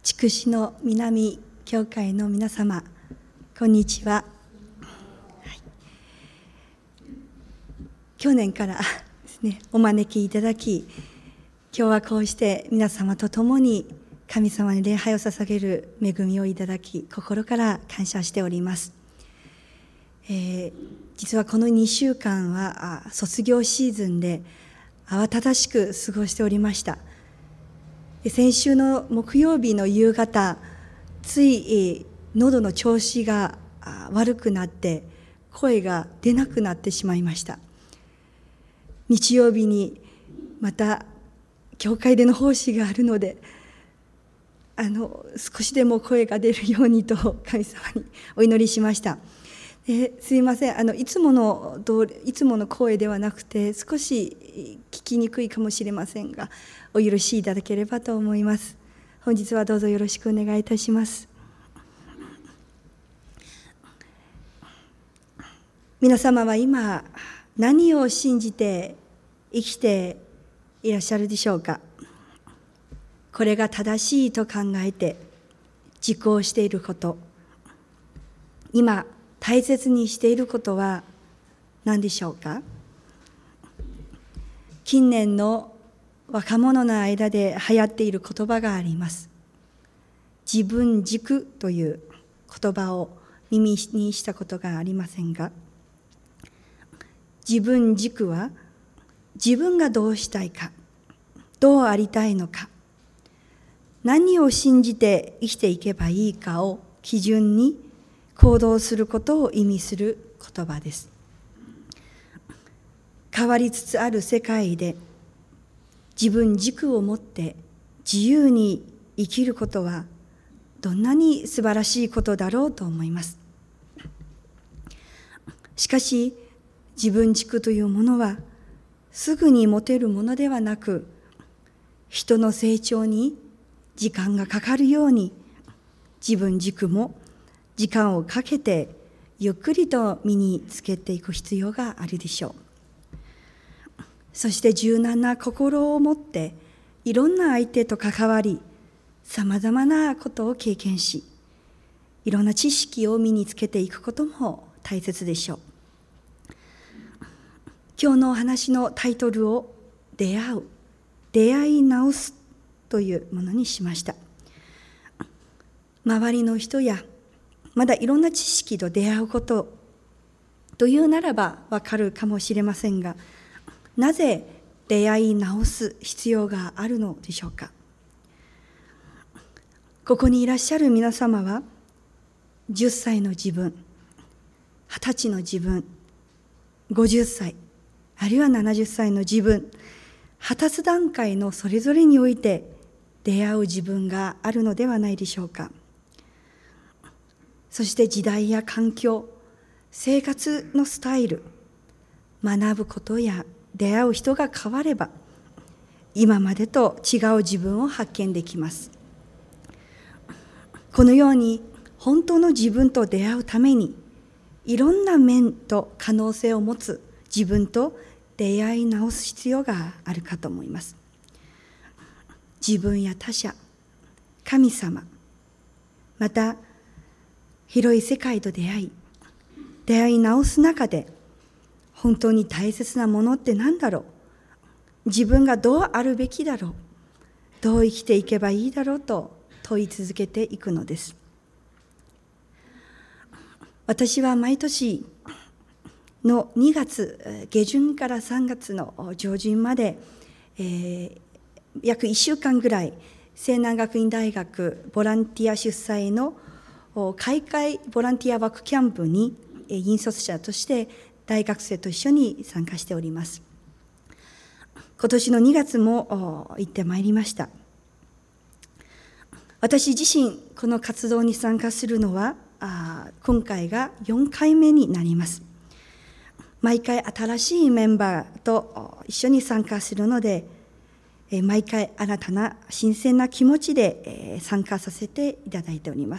筑紫の南教会の皆様、こんにちは。去年からですね、お招きいただき、今日はこうして皆様と共に神様に礼拝を捧げる恵みをいただき、心から感謝しております。実はこの2週間は卒業シーズンで慌ただしく過ごしておりました。先週の木曜日の夕方、つい喉の調子が悪くなって声が出なくなってしまいました。日曜日にまた教会での奉仕があるので、少しでも声が出るようにと神様にお祈りしました。すいません、いつもの声ではなくて少し聞きにくいかもしれませんが、お許しいただければと思います。本日はどうぞよろしくお願いいたします。皆様は今何を信じて生きていらっしゃるでしょうか。これが正しいと考えて実行していること、今大切にしていることは何でしょうか。近年の若者の間で流行っている言葉があります。自分軸という言葉を耳にしたことがありませんが、自分軸は自分がどうしたいか、どうありたいのか、何を信じて生きていけばいいかを基準に行動することを意味する言葉です。変わりつつある世界で自分軸を持って自由に生きることはどんなに素晴らしいことだろうと思います。しかし自分軸というものはすぐに持てるものではなく、人の成長に時間がかかるように、自分軸も時間をかけてゆっくりと身につけていく必要があるでしょう。そして柔軟な心を持っていろんな相手と関わり、さまざまなことを経験し、いろんな知識を身につけていくことも大切でしょう。今日のお話のタイトルを出会い直すというものにしました。周りの人やまだいろんな知識と出会うことというならばわかるかもしれませんが、なぜ出会い直す必要があるのでしょうか。ここにいらっしゃる皆様は10歳の自分、20歳の自分、50歳、あるいは70歳の自分、果たす段階のそれぞれにおいて出会う自分があるのではないでしょうか。そして時代や環境、生活のスタイル、学ぶことや出会う人が変われば、今までと違う自分を発見できます。このように本当の自分と出会うために、いろんな面と可能性を持つ自分と出会い直す必要があるかと思います。自分や他者、神様、また広い世界と出会い直す中で、本当に大切なものって何だろう、自分がどうあるべきだろう、どう生きていけばいいだろうと問い続けていくのです。私は毎年の2月下旬から3月の上旬まで、約1週間ぐらい西南学院大学ボランティア主催の開会ボランティアワークキャンプに引率者として大学生と一緒に参加しております。今年の2月も行ってまいりました。私自身この活動に参加するのは今回が4回目になります。毎回新しいメンバーと一緒に参加するので、毎回新たな新鮮な気持ちで参加させていただいております。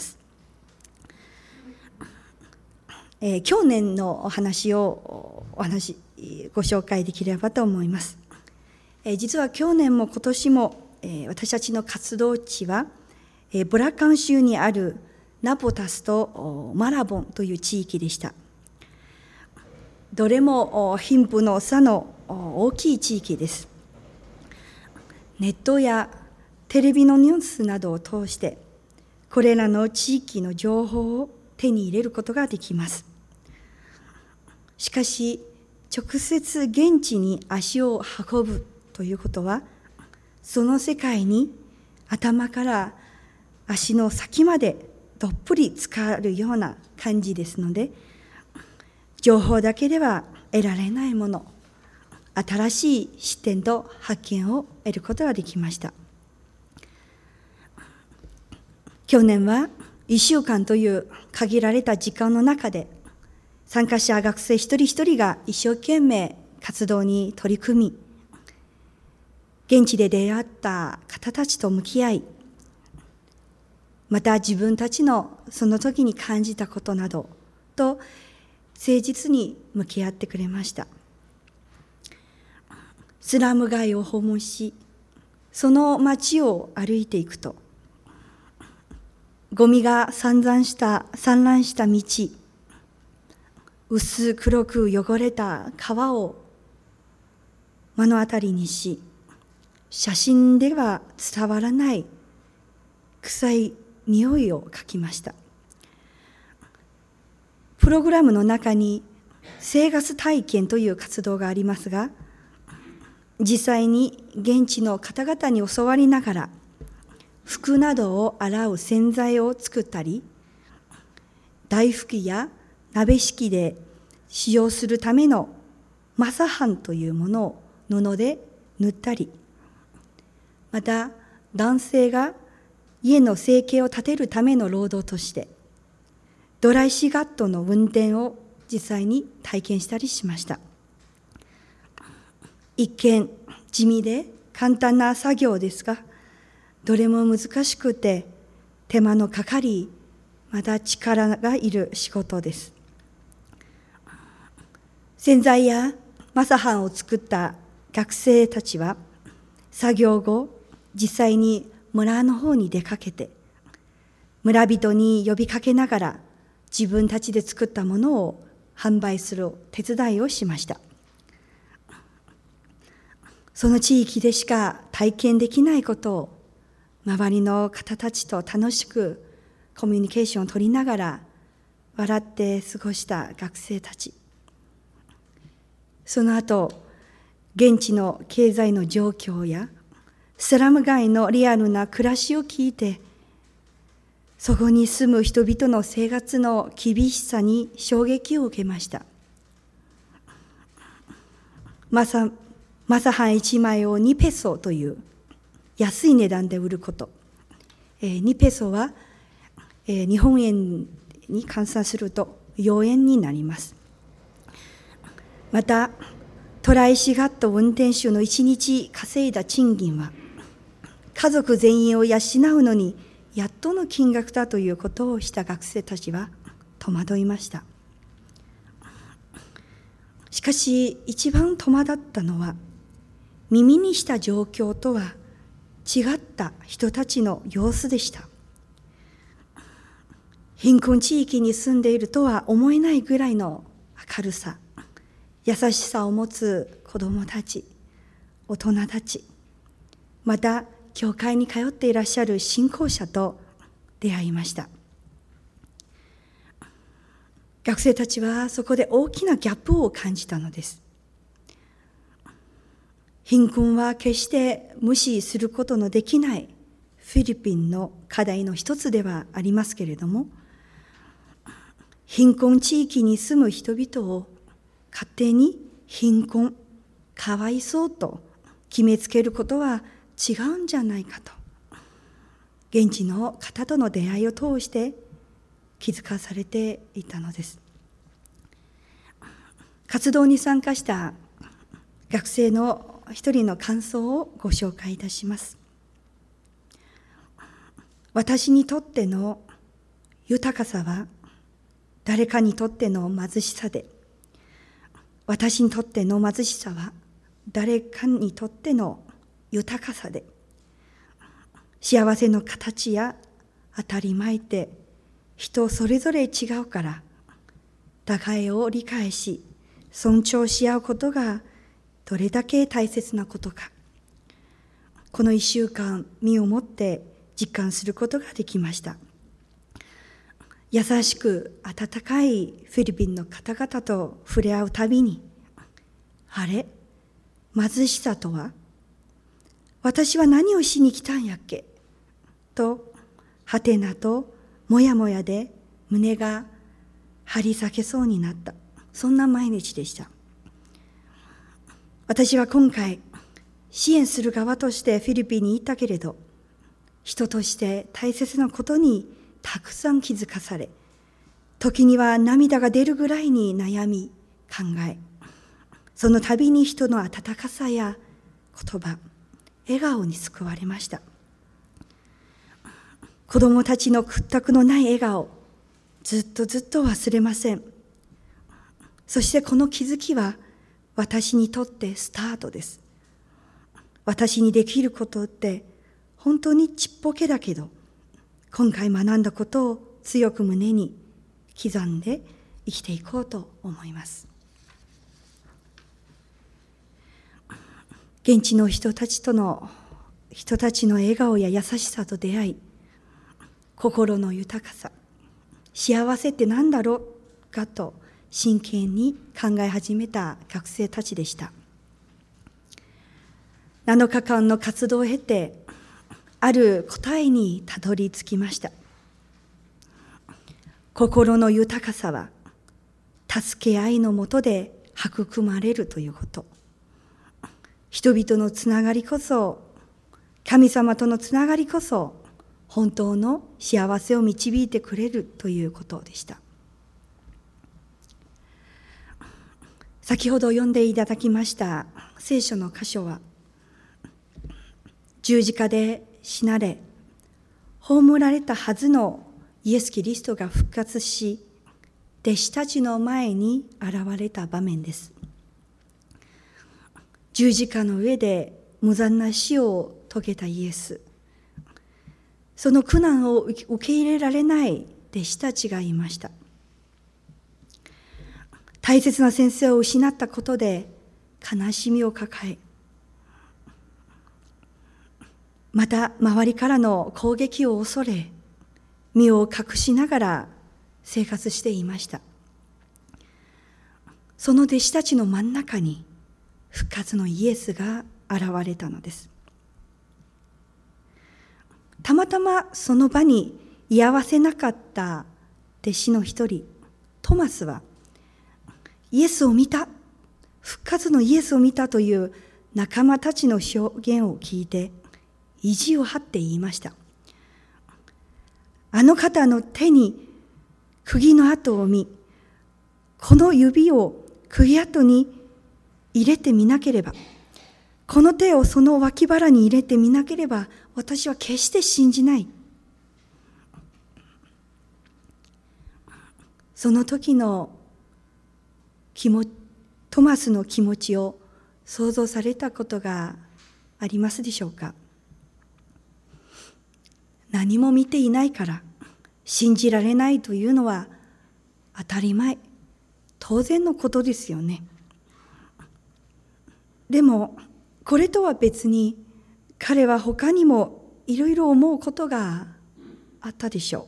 去年のお話をご紹介できればと思います。実は去年も今年も私たちの活動地はブラカン州にあるナポタスとマラボンという地域でした。どれも貧富の差の大きい地域です。ネットやテレビのニュースなどを通してこれらの地域の情報を手に入れることができます。しかし直接現地に足を運ぶということは、その世界に頭から足の先までどっぷり浸かるような感じですので、情報だけでは得られないもの、新しい視点と発見を得ることができました。去年は1週間という限られた時間の中で、参加者学生一人一人が一生懸命活動に取り組み、現地で出会った方たちと向き合い、また自分たちのその時に感じたことなどと誠実に向き合ってくれました。スラム街を訪問し、その街を歩いていくと、ゴミが散乱した道、薄黒く汚れた川を目の当たりにし、写真では伝わらない臭い匂いを描きました。プログラムの中に生活体験という活動がありますが、実際に現地の方々に教わりながら、服などを洗う洗剤を作ったり、大拭きや鍋敷きで使用するためのマサハンというものを布で塗ったり、また男性が家の生計を立てるための労働としてドライシガットの運転を実際に体験したりしました。一見地味で簡単な作業ですが、どれも難しくて手間のかかり、また力がいる仕事です。洗剤やマサハンを作った学生たちは作業後、実際に村の方に出かけて、村人に呼びかけながら自分たちで作ったものを販売する手伝いをしました。その地域でしか体験できないことを周りの方たちと楽しくコミュニケーションを取りながら笑って過ごした学生たち。その後、現地の経済の状況やスラム街のリアルな暮らしを聞いて、そこに住む人々の生活の厳しさに衝撃を受けました。マサハン1枚を2ペソという安い値段で売ること。2ペソは日本円に換算すると4円になります。また、トライシガット運転手の1日稼いだ賃金は、家族全員を養うのにやっとの金額だということをした学生たちは戸惑いました。しかし一番戸惑ったのは、耳にした状況とは違った人たちの様子でした。貧困地域に住んでいるとは思えないぐらいの明るさ、優しさを持つ子どもたち、大人たち、また教会に通っていらっしゃる信仰者と出会いました。学生たちはそこで大きなギャップを感じたのです。貧困は決して無視することのできないフィリピンの課題の一つではありますけれども、貧困地域に住む人々を勝手に貧困、かわいそうと決めつけることは違うんじゃないかと、現地の方との出会いを通して気づかされていたのです。活動に参加した学生の一人の感想をご紹介いたします。私にとっての豊かさは誰かにとっての貧しさで、私にとっての貧しさは誰かにとっての豊かさで、幸せの形や当たり前って人それぞれ違うから、互いを理解し尊重し合うことがどれだけ大切なことか、この1週間身をもって実感することができました。優しく温かいフィリピンの方々と触れ合うたびに、あれ、貧しさとは、私は何をしに来たんやっけと、はてなともやもやで胸が張り裂けそうになった、そんな毎日でした。私は今回支援する側としてフィリピンに行ったけれど、人として大切なことにたくさん気づかされ、時には涙が出るぐらいに悩み考え、その度に人の温かさや言葉、笑顔に救われました。子供たちの屈託のない笑顔、ずっと忘れません。そしてこの気づきは私にとってスタートです。私にできることって本当にちっぽけだけど、今回学んだことを強く胸に刻んで生きていこうと思います。現地の人たちの笑顔や優しさと出会い、心の豊かさ、幸せって何だろうかと真剣に考え始めた学生たちでした。7日間の活動を経て、ある答えにたどり着きました。心の豊かさは助け合いのもとで育まれるということ。人々のつながりこそ、神様とのつながりこそ本当の幸せを導いてくれるということでした。先ほど読んでいただきました聖書の箇所は、十字架で死なれ葬られたはずのイエス・キリストが復活し、弟子たちの前に現れた場面です。十字架の上で無残な死を遂げたイエス、その苦難を受け入れられない弟子たちがいました。大切な先生を失ったことで悲しみを抱え、また周りからの攻撃を恐れ、身を隠しながら生活していました。その弟子たちの真ん中に復活のイエスが現れたのです。たまたまその場に居合わせなかった弟子の一人、トマスは、イエスを見た、復活のイエスを見たという仲間たちの証言を聞いて、意地を張って言いました。あの方の手に釘の跡を見、この指を釘跡に入れてみなければ、この手をその脇腹に入れてみなければ、私は決して信じない。その時のトマスの気持ちを想像されたことがありますでしょうか。何も見ていないから信じられないというのは当たり前、当然のことですよね。でもこれとは別に彼は他にもいろいろ思うことがあったでしょ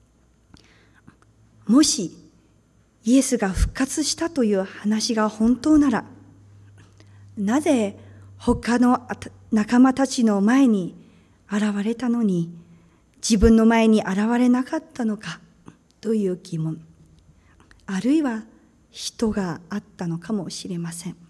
う。もしイエスが復活したという話が本当なら、なぜ他の仲間たちの前に現れたのに自分の前に現れなかったのかという疑問、あるいは人があったのかもしれません。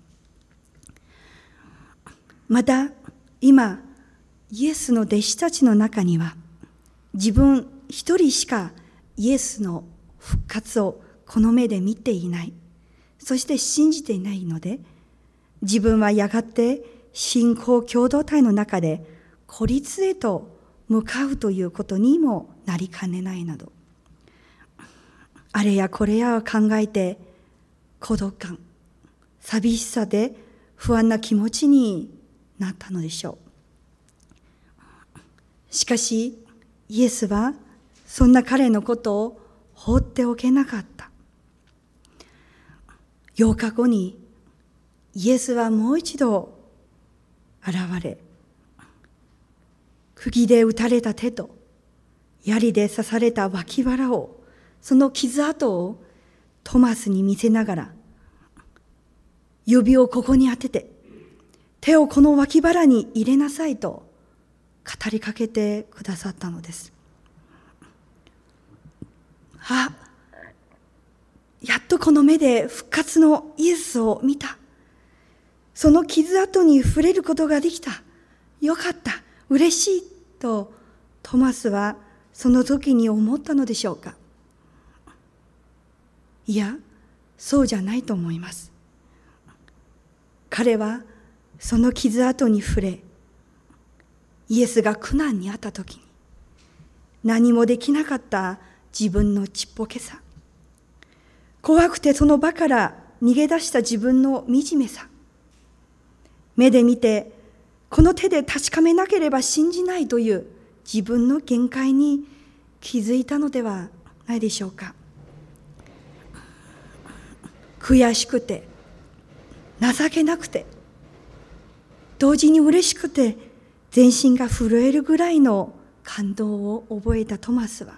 また今イエスの弟子たちの中には、自分一人しかイエスの復活をこの目で見ていない、そして信じていないので、自分はやがて信仰共同体の中で孤立へと向かうということにもなりかねないなど、あれやこれやを考えて孤独感、寂しさで不安な気持ちになったのでしょう。しかしイエスはそんな彼のことを放っておけなかった。8日後にイエスはもう一度現れ、釘で打たれた手と槍で刺された脇腹を、その傷跡をトマスに見せながら、指をここに当てて、手をこの脇腹に入れなさいと語りかけてくださったのです。やっとこの目で復活のイエスを見た。その傷跡に触れることができた。よかった。嬉しい。とトマスはその時に思ったのでしょうか。いや、そうじゃないと思います。彼はその傷跡に触れ、イエスが苦難にあった時に何もできなかった自分のちっぽけさ、怖くてその場から逃げ出した自分の惨めさ、目で見てこの手で確かめなければ信じないという自分の限界に気づいたのではないでしょうか。悔しくて、情けなくて、同時に嬉しくて全身が震えるぐらいの感動を覚えたトマスは、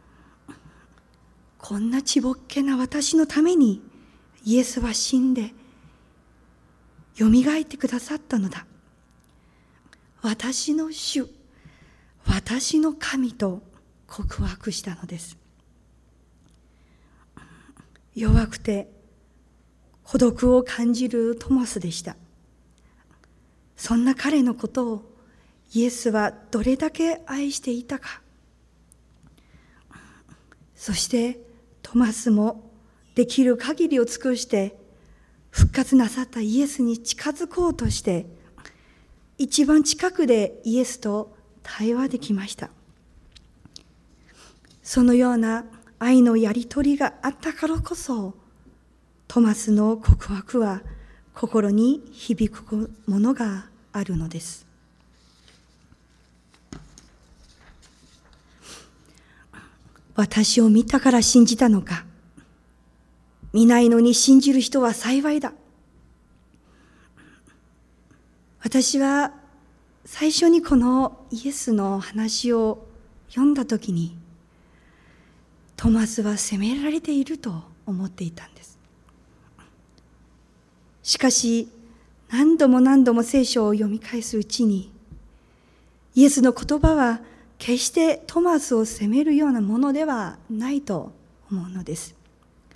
こんなちぼっけな私のためにイエスは死んでよみがえってくださったのだ。私の主、私の神と告白したのです。弱くて孤独を感じるトマスでした。そんな彼のことをイエスはどれだけ愛していたか。そしてトマスもできる限りを尽くして復活なさったイエスに近づこうとして、一番近くでイエスと対話できました。そのような愛のやり取りがあったからこそ、トマスの告白は心に響くものがあるのです。私を見たから信じたのか。見ないのに信じる人は幸いだ。私は最初にこのイエスの話を読んだときに、トマスは責められていると思っていたんです。しかし何度も何度も聖書を読み返すうちに、イエスの言葉は決してトマスを責めるようなものではないと思うのです。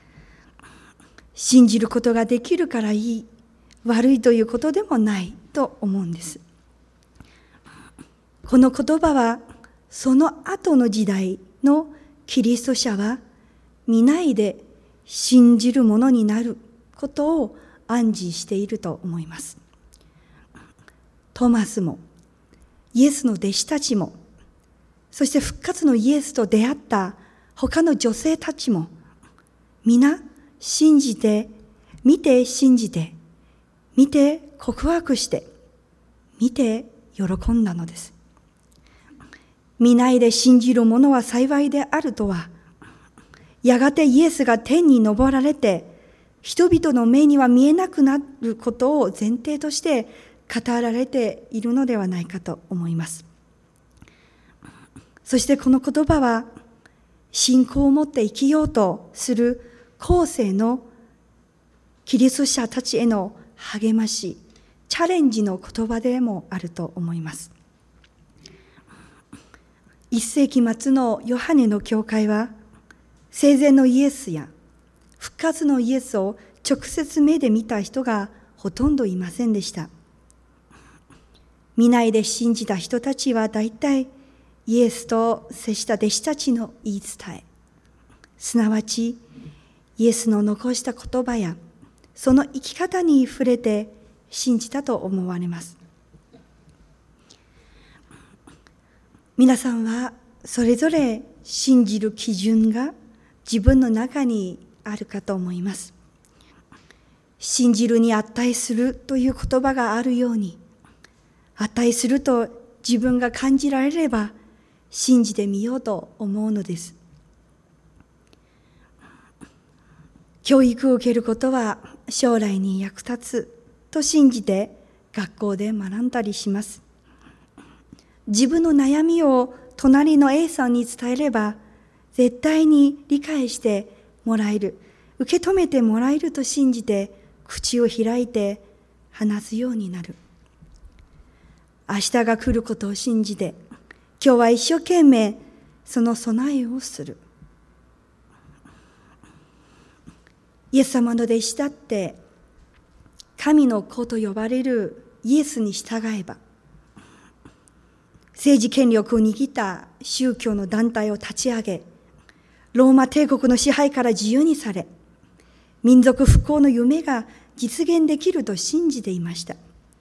信じることができるからいい、悪いということでもないと思うんです。この言葉はその後の時代のキリスト者は見ないで信じるものになることを暗示していると思います。トマスもイエスの弟子たちも、そして復活のイエスと出会った他の女性たちも、皆信じて、見て信じて、見て告白して、見て喜んだのです。見ないで信じる者は幸いであるとは、やがてイエスが天に昇られて、人々の目には見えなくなることを前提として語られているのではないかと思います。そしてこの言葉は、信仰を持って生きようとする後世のキリスト者たちへの励まし、チャレンジの言葉でもあると思います。1世紀末のヨハネの教会は、生前のイエスや復活のイエスを直接目で見た人がほとんどいませんでした。見ないで信じた人たちは大体イエスと接した弟子たちの言い伝え、すなわちイエスの残した言葉やその生き方に触れて信じたと思われます。皆さんはそれぞれ信じる基準が自分の中にあるかと思います。信じるに値するという言葉があるように、値すると自分が感じられれば信じてみようと思うのです。教育を受けることは将来に役立つと信じて学校で学んだりします。自分の悩みを隣の A さんに伝えれば絶対に理解してもらえる、受け止めてもらえると信じて口を開いて話すようになる。明日が来ることを信じて今日は一生懸命その備えをする。イエス様の弟子だって神の子と呼ばれるイエスに従えば、政治権力を握った宗教の団体を立ち上げ、ローマ帝国の支配から自由にされ、民族復興の夢が実現できると信じていました。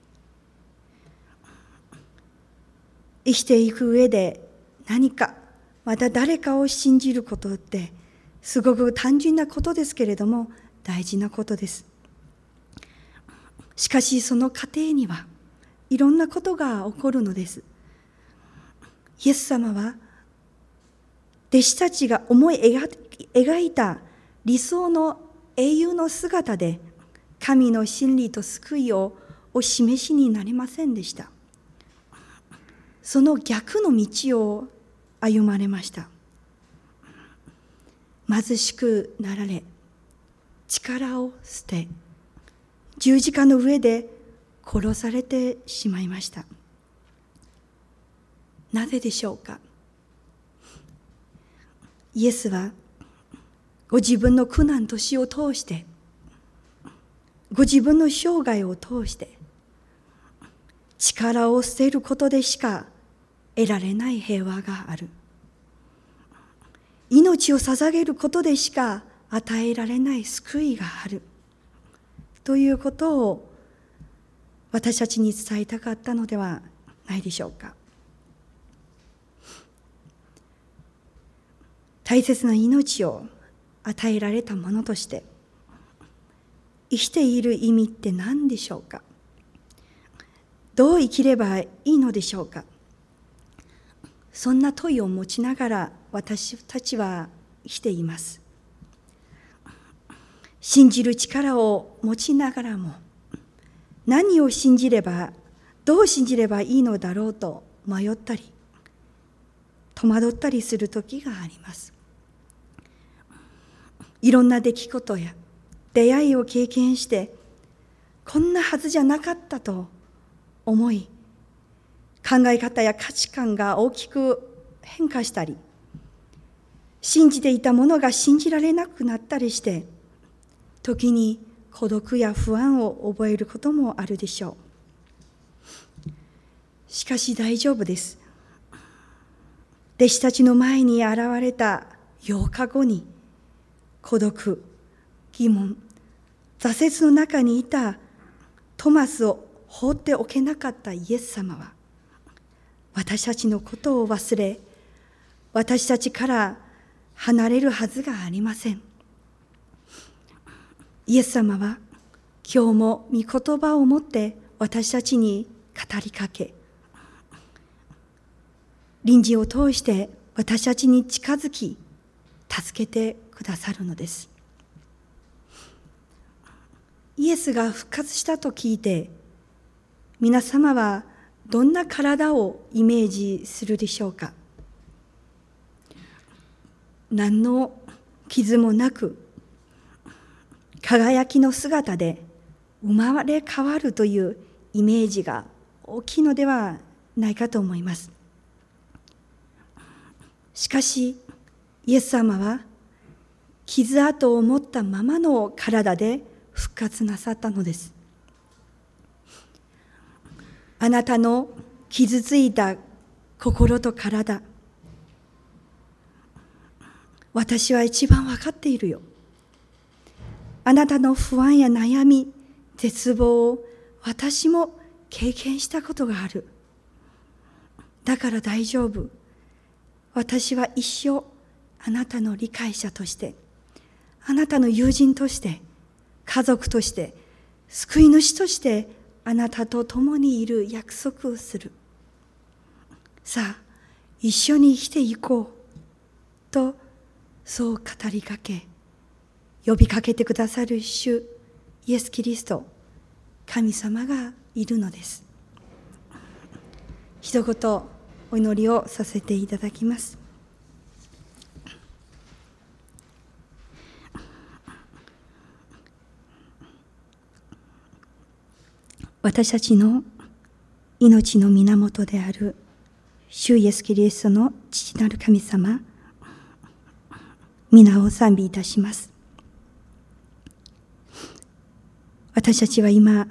生きていく上で何かまた誰かを信じることってすごく単純なことですけれども大事なことです。しかしその過程にはいろんなことが起こるのです。イエス様は弟子たちが思い描いた理想の英雄の姿で神の真理と救いをお示しになりませんでした。その逆の道を歩まれました。貧しくなられ、力を捨て、十字架の上で殺されてしまいました。なぜでしょうか。イエスはご自分の苦難と死を通して、ご自分の生涯を通して、力を捨てることでしか得られない平和がある。命を捧げることでしか与えられない救いがある。ということを私たちに伝えたかったのではないでしょうか。大切な命を与えられたものとして生きている意味って何でしょうか。どう生きればいいのでしょうか。そんな問いを持ちながら私たちは生きています。信じる力を持ちながらも何を信じれば、どう信じればいいのだろうと迷ったり戸惑ったりする時があります。いろんな出来事や出会いを経験してこんなはずじゃなかったと思い、考え方や価値観が大きく変化したり、信じていたものが信じられなくなったりして、時に孤独や不安を覚えることもあるでしょう。しかし大丈夫です。弟子たちの前に現れた8日後に、孤独、疑問、挫折の中にいたトマスを放っておけなかったイエス様は、私たちのことを忘れ、私たちから離れるはずがありません。イエス様は今日も御言葉を持って私たちに語りかけ、隣人を通して私たちに近づき、助けてくださるのです。イエスが復活したと聞いて、皆様はどんな体をイメージするでしょうか。何の傷もなく、輝きの姿で生まれ変わるというイメージが大きいのではないかと思います。しかし、イエス様は傷跡を持ったままの体で復活なさったのです。あなたの傷ついた心と体、私は一番わかっているよ。あなたの不安や悩み、絶望を私も経験したことがある。だから大丈夫。私は一生あなたの理解者として、あなたの友人として、家族として、救い主としてあなたと共にいる約束をする。さあ、 一緒に生きていこうと、そう語りかけ、呼びかけてくださる主イエス・キリスト、神様がいるのです。一言お祈りをさせていただきます。私たちの命の源である主イエス・キリストの父なる神様、皆を賛美いたします。私たちは今、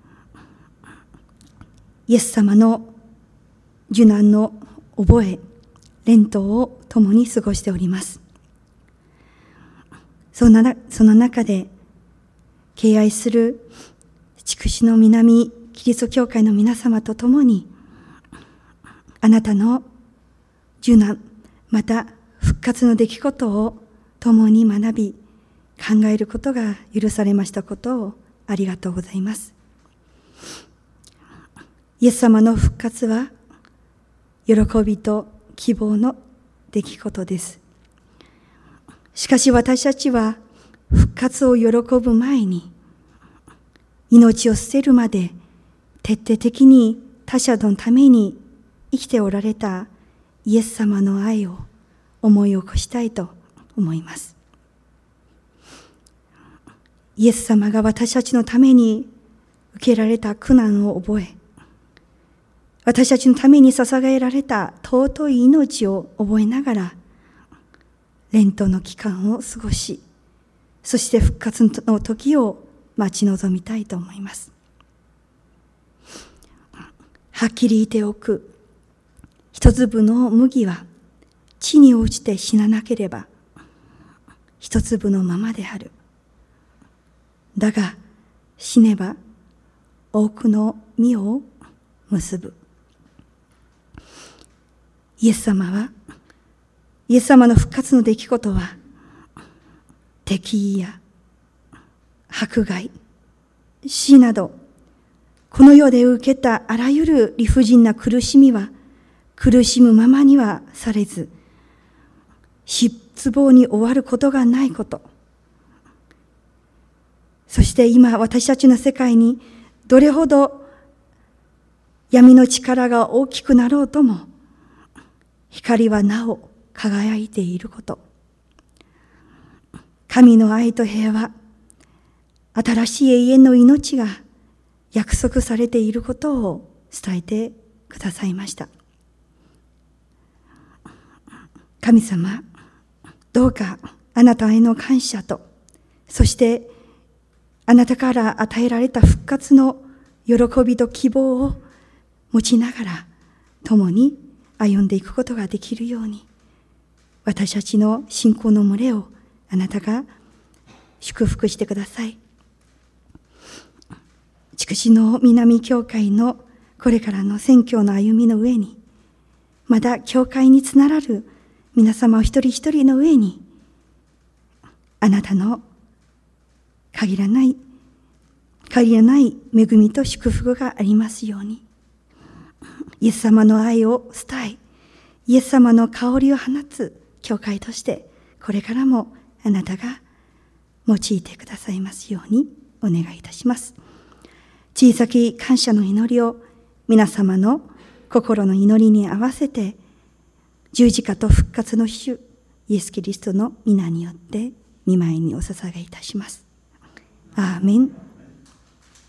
イエス様の受難の覚え、連闘を共に過ごしております。その中で、敬愛する筑紫の南キリスト教会の皆様と共に、あなたの受難、また復活の出来事を共に学び、考えることが許されましたことをありがとうございます。イエス様の復活は、喜びと希望の出来事です。しかし私たちは復活を喜ぶ前に、命を捨てるまで徹底的に他者のために生きておられたイエス様の愛を思い起こしたいと思います。イエス様が私たちのために受けられた苦難を覚え、私たちのために捧げられた尊い命を覚えながら、連闘の期間を過ごし、そして復活の時を待ち望みたいと思います。はっきり言っておく。一粒の麦は地に落ちて死ななければ、一粒のままである。だが死ねば多くの実を結ぶ。イエス様の復活の出来事は、敵意や迫害、死など、この世で受けたあらゆる理不尽な苦しみは、苦しむままにはされず、失望に終わることがないこと。そして今私たちの世界にどれほど闇の力が大きくなろうとも、光はなお輝いていること。神の愛と平和、新しい永遠の命が約束されていることを伝えてくださいました。神様、どうかあなたへの感謝と、そしてあなたから与えられた復活の喜びと希望を持ちながら共に歩んでいくことができるように、私たちの信仰の群れをあなたが祝福してください。筑紫の南教会のこれからの宣教の歩みの上に、まだ教会につながる皆様お一人一人の上に、あなたの限らない恵みと祝福がありますように、イエス様の愛を伝え、イエス様の香りを放つ教会として、これからもあなたが用いてくださいますようにお願いいたします。小さき感謝の祈りを皆様の心の祈りに合わせて、十字架と復活の主イエス・キリストの皆によって御前にお捧げいたします。アーメン。